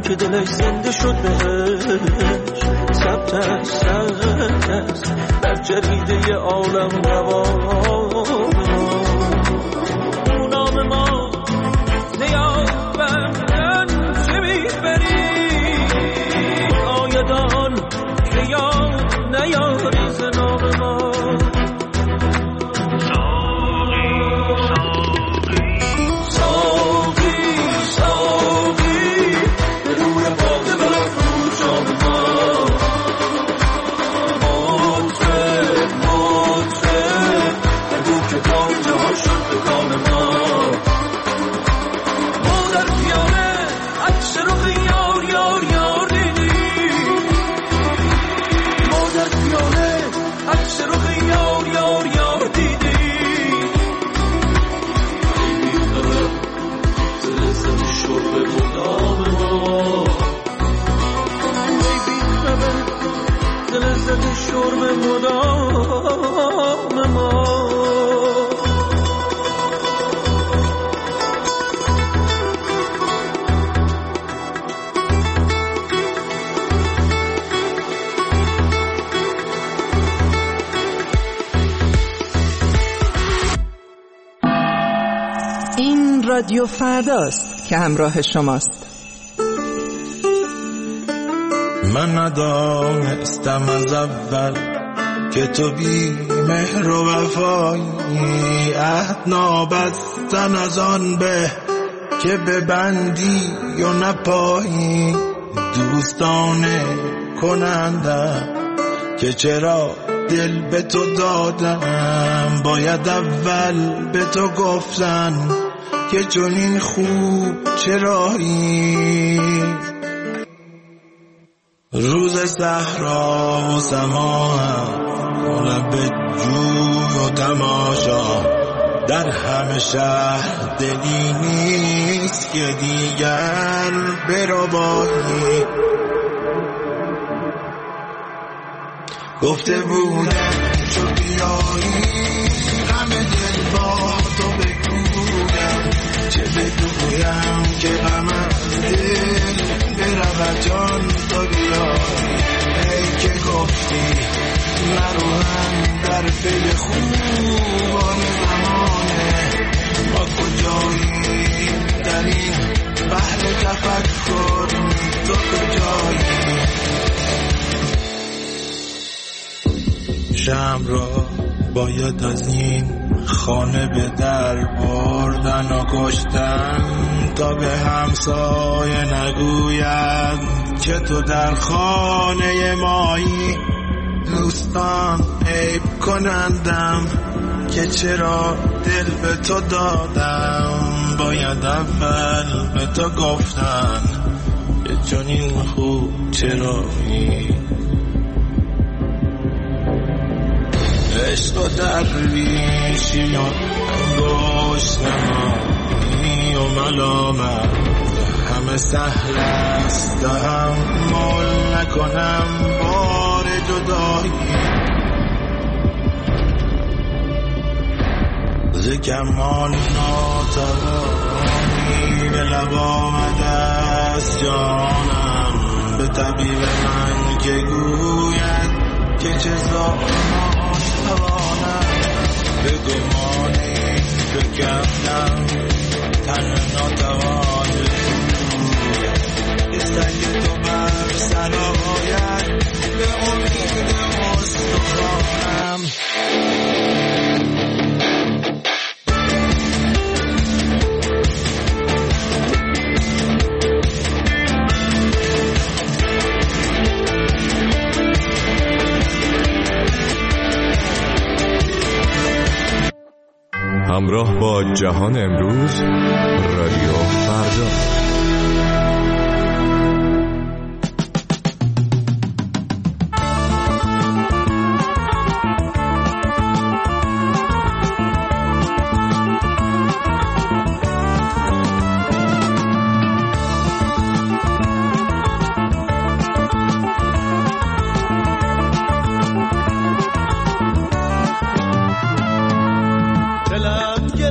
که دلش زنده شد بهش ثبت است در جریده عالم روان نام ما نیابندن چه میبری آیدان که یاد نیاری ز نام ما رادیو فرداست که همراه شماست. من ندانستم از اول که تو بی مهر و وفایی عهد نابستن از آن به که ببندی و نپایی دوستانه کنندم که چرا دل به تو دادم باید اول به تو گفتن که چنین خوب چرایی روز صحرا و سما لب جوی و تماشا در همه شهر دلی نیست که دیگر بربایی گفته بودم چو بیایی همه دل با تو بگویم چه بگویم که غم از دل برود جان تو بیایی ای که گفتی نروهم در پی خوبان زمانه ما کجایی در این بحر تفکر تو کجایی شمع را باید از این خانه به در بردن و کشتن تا به همسایه نگوید که تو در خانه مایی دوستان عیب کنندم که چرا دل به تو دادم باید اول به تو گفتن که چون این خوب چرایی عشق و درویشی و انگشت نمایی و ملامت همه سهل است تحمل نکنم بار جدایی ز کمان ناتوانی به لب آمده است جانم به طبیب من که گوید که چه زانم به گمانی فکردم تن ناتوان که سنگ تو بر سر آید به امید استخوانم همراه با جهان امروز رادیو فردا.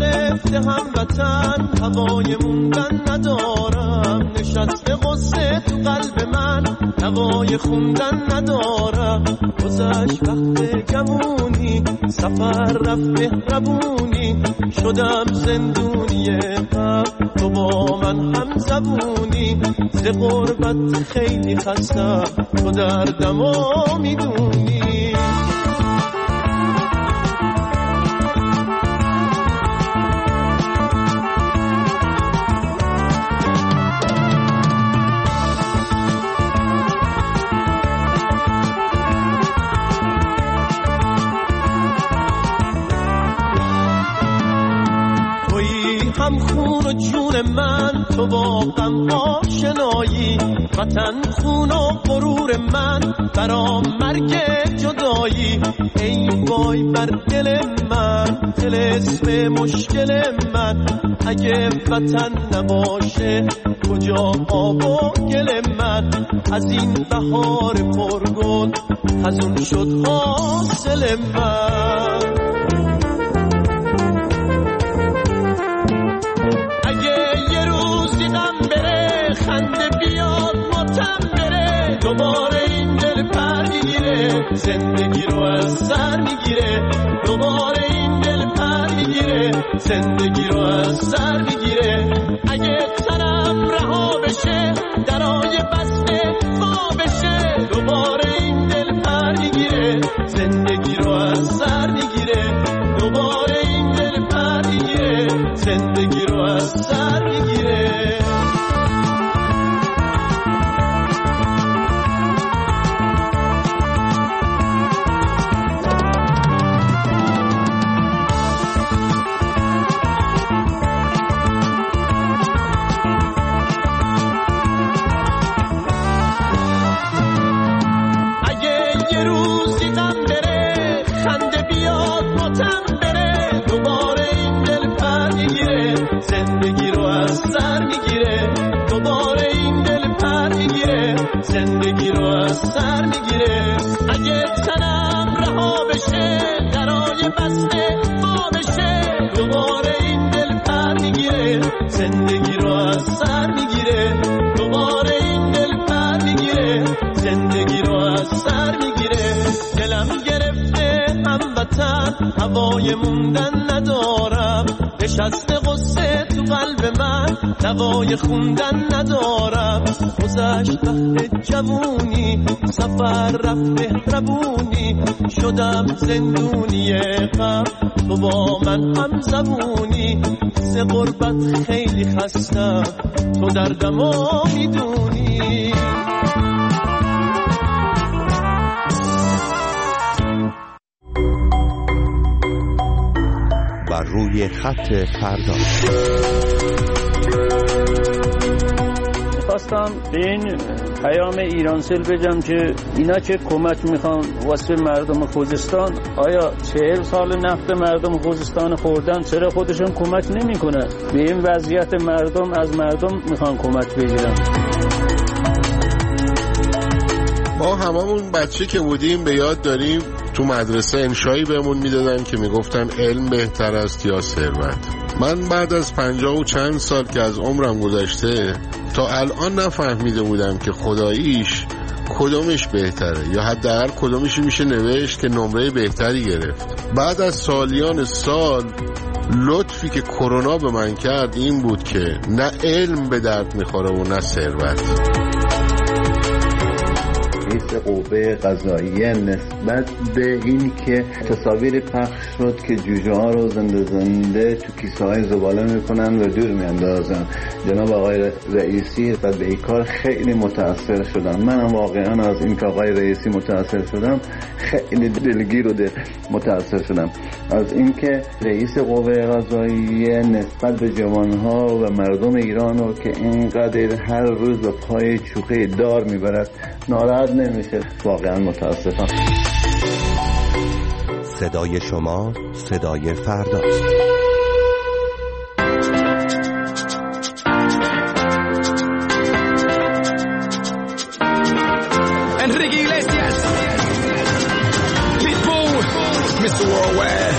هموطن هوای موندن ندارم نشست قصه قلب من نوای خوندن ندارم. گذشت وقت جوونی، سفر رفت مهربونی، شدم زندونی غم، تو با من هم زبونی. ز غربت خیلی خستم، تو دردمو میدونی. هم خون و جون من، تو با غم آشنایی، وطن خون و غرور من، برام مرگ جدایی. ای وای بر دل من، طلسم مشکل من، اگه وطن نباشه کجا آب و گل من. از این بهار پرگل خزون شد حاصل من. خنده بیاد ماتم بره، دوباره این دل پر میگیره، زندگی رو از سر میگیره. دوباره این دل پر میگیره، زندگی رو از سر میگیره. اگه تنم رها بشه، درای بسته وا بشه، دوباره این دل پر میگیره، زندگی رو از سر میگیره. دوباره این دل پر میگیره، زندگی رو از سر میگیره. زندگی رو از سر میگیره. اگه تنم رها بشه، درای بسته وا بشه، دوباره این دل پر میگیره، زندگی رو از سر میگیره. دوباره این دل پر میگیره، زندگی رو از سر میگیره. دلم گرفته هموطن، هوای موندن ندارم، نشسته غصه تو قلب من، دوای خوندن ندارم. گذشت وقت جوونی، سفر رفت مهربونی، شدم زندونی غم، تو با من هم زبونی. ز غربت خیلی خستم، تو دردمو میدونی. بر روی خط فردا خواستم به این پیام ایرانسل بگم که اینا که کمک میخوان واسه مردم خوزستان، آیا 40 سال نفت مردم خوزستان خوردن، چرا خودشون کمک نمیکنن؟ به این وضعیت مردم از مردم میخوان کمک بگیرن. ما هممون بچه که بودیم به یاد داریم تو مدرسه انشایی بهمون میدادن که میگفتن علم بهتر است یا ثروت. من بعد از 50 و چند سال که از عمرم گذشته تا الان نفهمیده بودم که خداییش کدومش بهتره، یا حداقل کدومش میشه نوشت که نمره بهتری گرفت. بعد از سالیان سال لطفی که کرونا به من کرد این بود که نه علم به درد میخوره و نه ثروت. رئیس قوه قضاییه نسبت به این که تصاویر پخش شد که جوجه ها رو زنده تو کیسه های زباله میکنن و دور میاندازن، جناب آقای رئیسی و به این کار خیلی متاثر شدم. منم واقعا از این که آقای رئیسی متاثر شدم، خیلی دلگیر و متاثر شدم از این که رئیس قوه قضاییه نسبت به جوانها و مردم ایران رو که اینقدر هر روز به پای چوخه دار میبرد ناراحت نمیشه. واقعا متاسفم. صدای شما صدای فرداست. Enrique Iglesias, Pitbull, Mr. Worldwide.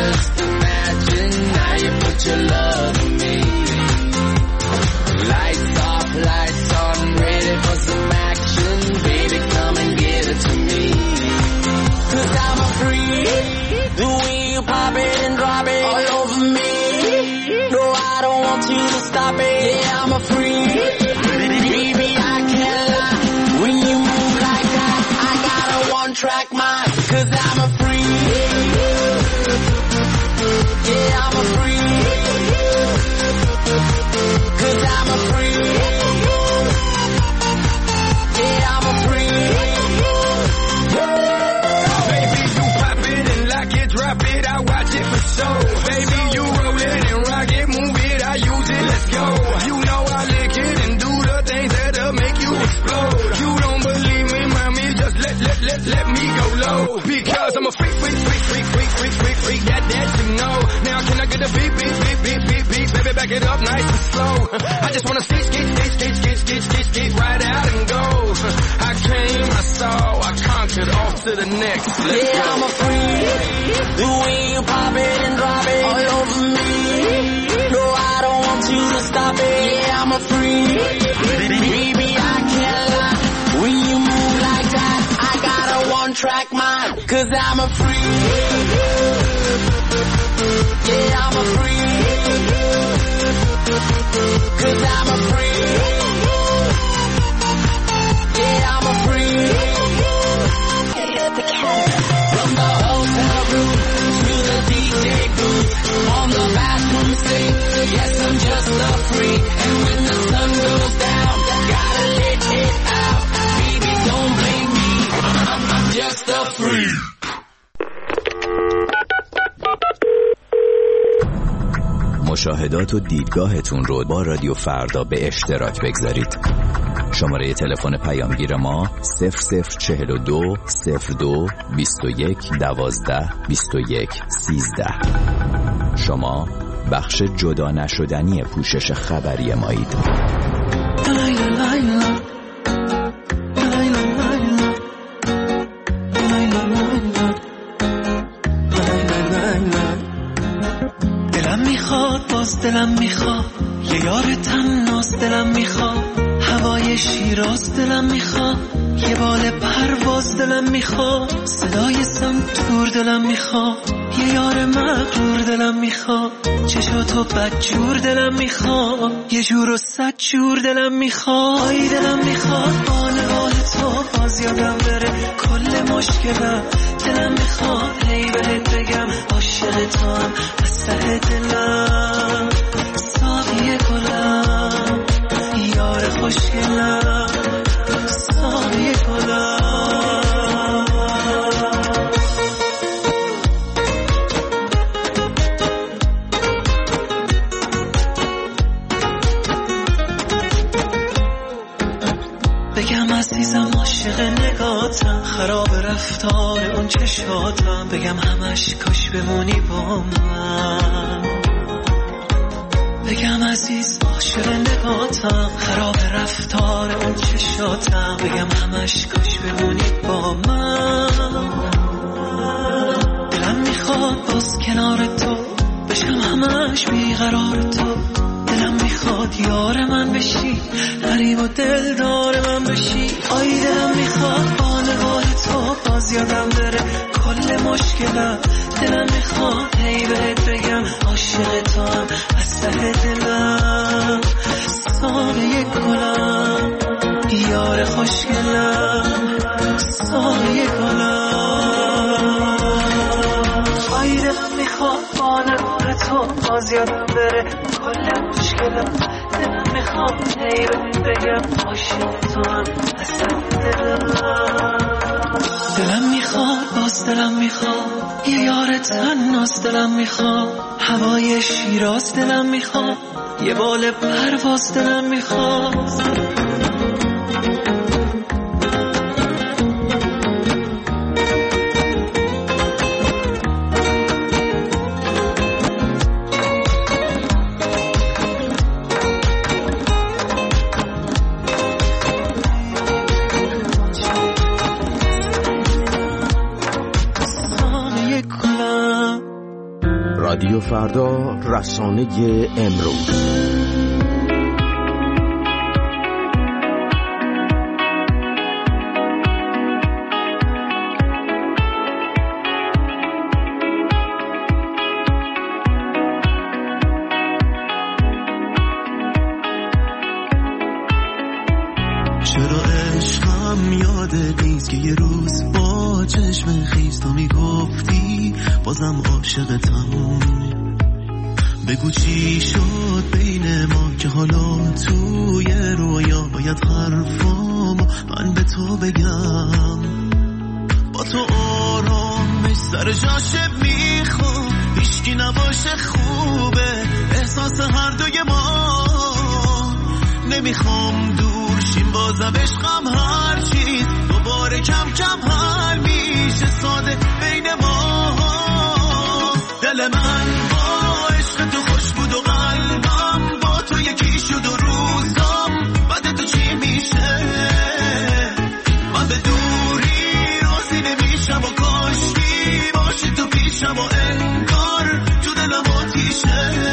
just imagine how you put your love in me. Lights off, lights on, ready for some action. Baby, come and give it to me. 'Cause I'm a freak. The way you pop it and drop it all over me. No, I don't want you to stop it. Yeah, I'm a freak. Baby, I can't lie. When you move like that, I got a one-track mind. 'Cause I'm a freak. Yeah, I'm a freak. 'Cause I'm a freak. Yeah, I'm a freak. Baby, you pop it and lock it, drop it, I watch it for show. Baby, you roll it and rock it, move it, I use it, let's go. You know I lick it and do the things that'll make you explode. You don't believe me, mommy, just let me go low. Because I'm a freak, that you know. Now can I get a beat, baby, back it up nice and slow. I just wanna skate right out and go. I came, I saw, I conquered, off to the next. Let's go. I'm a freak. The way you pop it and drop it all over me. No, I don't want you to stop it. Yeah, I'm a freak. Baby, I can't lie. When you move like that, I got a one-track mind. 'Cause I'm a freak. Yeah, I'm a freak. 'Cause I'm a freak. Yeah, I'm a freak. From the hotel room to the DJ booth, on the bathroom sink. Yes, I'm just a freak. And when the sun goes down, gotta let it out. Baby, don't blame me. I'm just a freak. مشاهدات و دیدگاهتون رو با رادیو فردا به اشتراک بگذارید. شماره تلفن پیامگیر ما 0042 02 21 12 21 13. شما بخش جدا نشدنی پوشش خبری مایید. دلم میخواد یه یار تناس، دلم میخواد هوای شیراز، دلم میخواد یه بال پرواز، دلم میخواد صدای سنتور، دلم میخواد یه یار مغرور، دلم میخواد چشاتو بدجور، دلم میخواد یه جور و صد جور، دلم میخواد آی دلم میخواد با نگاه تو باز یادم بره کل مشکلم، دلم میخواد هی بهت بگم عاشق تو هم از ته دلم، ساقی گلم یار خوشگلم، ساقی گلم. بگم عزیزم عاشق نگاتم، خراب رفتار اون چشاتم، بگم همش کاش بمونی با من، بگم عزیز عاشق نگاتم، خراب رفتار اون چشاتم، بگم همش کاش بمونی با من، دلم میخواد باز کنار تو بشم همش بیقرار تو، دلم میخواد یار من بشی، غریب و دلدار من بشی، آی دلم میخواد با نگاه تو باز یادم بره کل مشکلم، دلم میخواد هی بهت بگم عاشق تو هم از ته دلم، ساقی گلم یار خوشگلم، ساقی گلم. آی دلم میخواد با نگاه تو باز یادم بره کل مشکلم، دلم میخواد هی بهت بگم عاشق تو هم از ته دلم، دلم میخواد باز دلم میخواد یه یار تناس، دلم میخواد هوای شیراز، دلم میخواد یه بال پرواز، دلم میخواد رادیو فردا، رسانه امروز. چرا عشقم یادت نیست که یه روز با چشم خیز تو میگفتی بازم عاشقتم. بگو چی شد بین ما که حالا توی رویا باید حرفامو من به تو بگم. با تو آرامش سر جاشه میخوام، هیچکی نباشه خوبه احساس هر دوی ما. نمیخوام دور شیم بازم عشقم هر چیز دوباره کم کم حل میشه ساده بین ما. دل من با عشق تو خوش بود و قلبم با تو یکی شد و روزم بعد تو چی میشه. من به دوری راضی نمیشم و کاشکی باشی تو پیشم و انگار تو دلم آتیشه.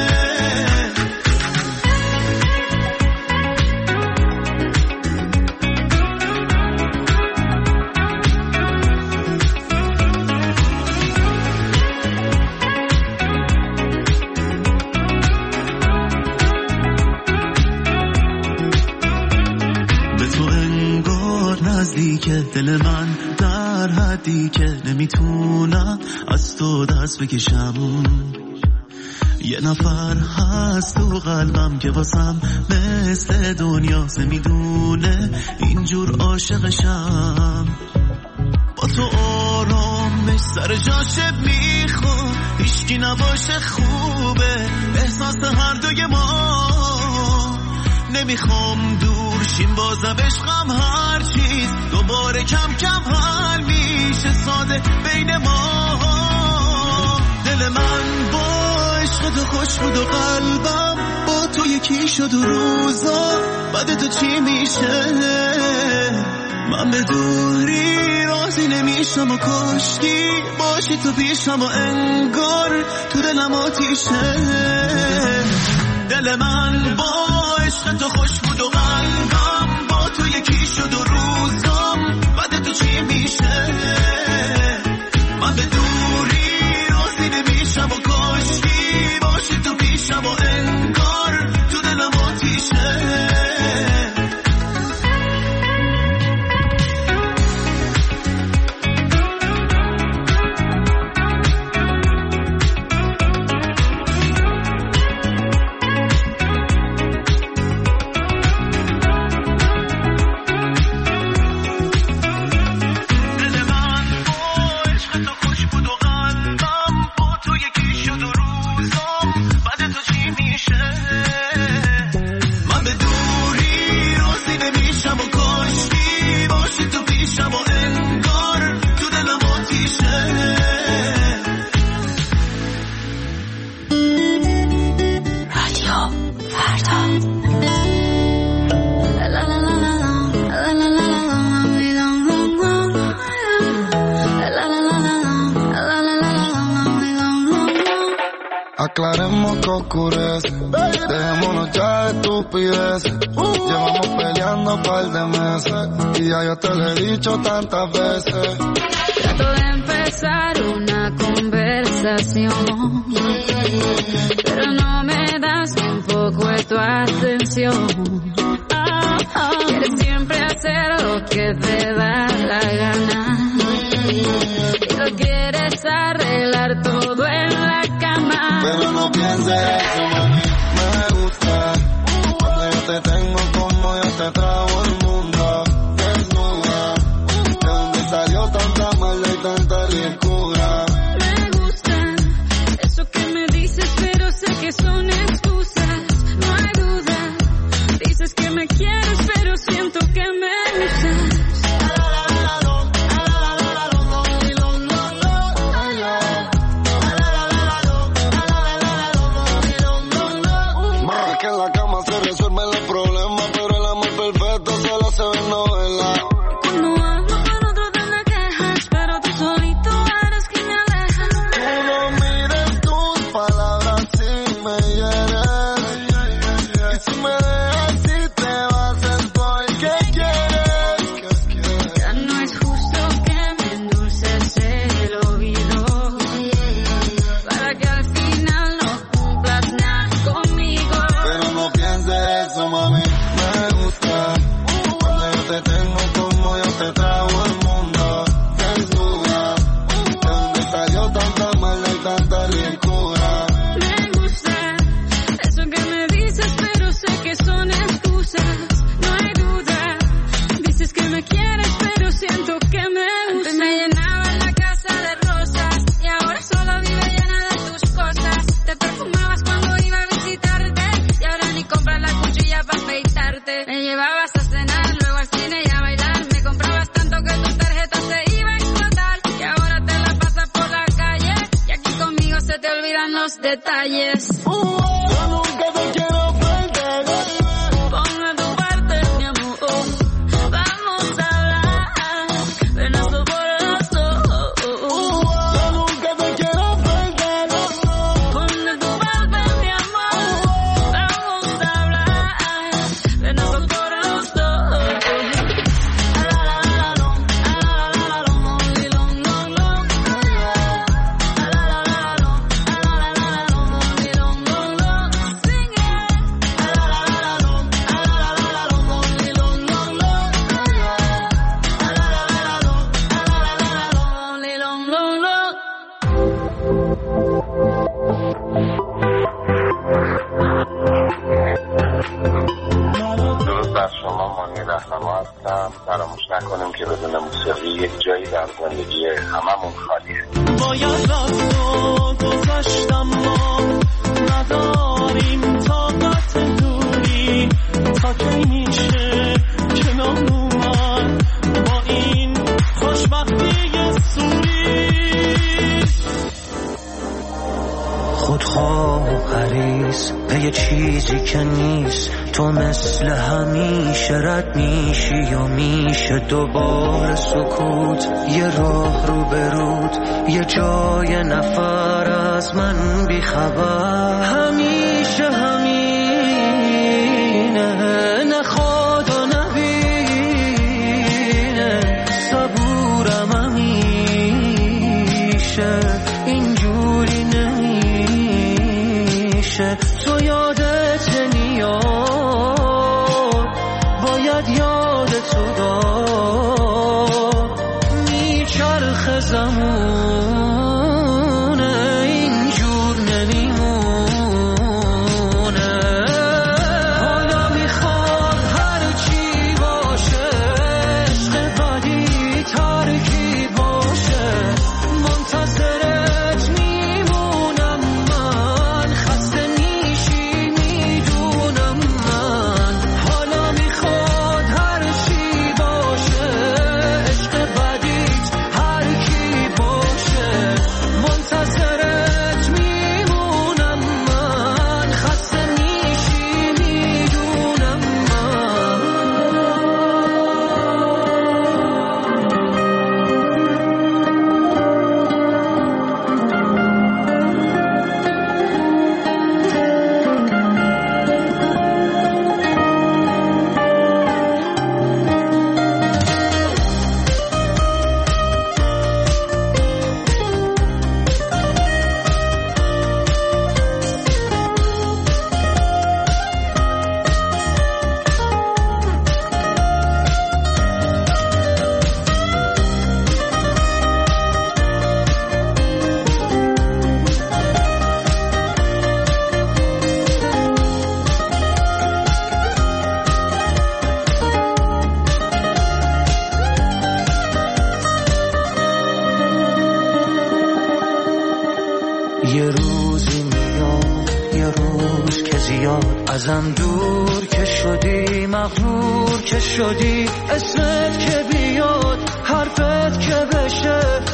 که دل من در حدی که نمیتونم از تو دست بکشم. یه نفر هست تو قلبم که واسم مثل دنیاست، نمیدونه اینجور عاشقشم. با تو آرامش سر جاشه میخوام، هیچکی نباشه خوبه احساس هر دوی ما. نمیخوام دور شیم بازم عشقم هر چیز دوباره کم کم حل میشه ساده بین ما. دل من با عشق تو خوش بود و قلبم با تو یکی شد و روزا بعد تو چی میشه. من به دوری راضی نمیشم و کاشکی باشی تو پیشم و انگار تو دلم آتیشه. دل من با عشق تو خوش بود و قلبم با تو یکی شد و روزم بعد تو چی میشه. من به دوری راضی نمیشم و کاشکی باشی تو پیشم و انگار تو دلم آتیشه. Aclaremos que oscurece, dejémonos ya de estupideces. Llevamos peleando un par de meses y ya yo te lo he dicho tantas veces. Trato de empezar una conversación, pero no me das ni un poco de tu atención. Quieres siempre hacer lo que te da la gana y lo quieres arreglar todo en la cama. Pero no pienses eso, mami, me gusta cuando yo te tengo como yo te trago el mundo. Desnuda, de dónde salió tanta maldad y tanta ricura. Me gusta eso que me dices, pero sé que son excusas. No hay duda, dices que me quieres, pero siento que me usas. los detalles. Yo nunca te quiero perder. Pon de tu parte, mi amor. Vamos a hablar de nuestro corazón. Yo nunca te quiero perder. Pon de tu parte, mi amor. Vamos a hablar de nuestro corazón. فراموش نکنیم که بدون موسیقی یک جایی در زندگی هممون خالیه. باید رفت و گذشتم ما نداریم طاقت دوری تا کی میشه کنار اومد با این خوشبختی سوری خودخواه و حریص به یه چیزی که نیست تو مثل همیشه رد میشی یا میشه دوباره سکوت یه راه رو برود یه جای نفر از من بیخبر همیشه همینه نخواد و نبینه صبورم همیشه اینجوری نمیشه تو یادت نیاد باید یادتو داد میچرخ زمونه اینجور نمیمونه حالا میخواد هرچی باشه عشق بدی ترکی باشه منتظرت میمونم من خسته میشی میدونم من حالا میخواد هرچی باشه عشق بدیت هر کی باشه منتظرت میمونم من خسته میشی میدونم یه روزی میاد یه روز که زیاد ازم دور که شدی مغرور که شدی اسمت که بیاد حرفت که بشه